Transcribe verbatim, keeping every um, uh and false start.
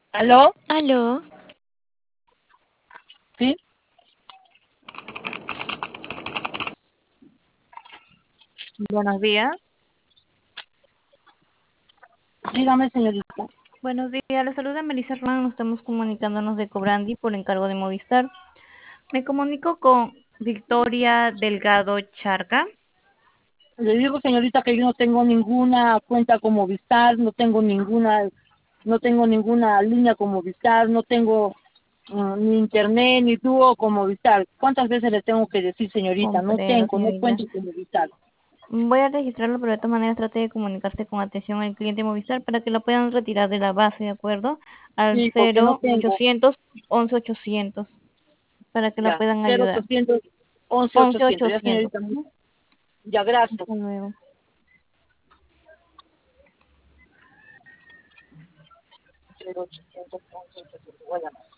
¿Aló? Aló, ¿Sí? Buenos días. Dígame, señorita. Buenos días, le saluda Melissa Román. Nos estamos comunicándonos de Cobrandi por encargo de Movistar. Me comunico con Victoria Delgado Charca. Le digo, señorita, que yo no tengo ninguna cuenta con Movistar, no tengo ninguna, no tengo ninguna línea con Movistar, no tengo uh, ni internet ni dúo con Movistar. ¿Cuántas veces le tengo que decir, señorita? No Comprendo, tengo, no señorita. cuento con Movistar. Voy a registrarlo, pero de todas maneras trate de comunicarse con atención al cliente Movistar para que lo puedan retirar de la base, ¿de acuerdo? Al Sí, porque no cero tengo. ochocientos once ochocientos para que lo Ya, puedan cero ayudar. ochocientos once once ochocientos. Ya, ochocientos. señorita. Ya, gracias. Hasta luego. cero ochocientos once ochocientos. Voy a llamar.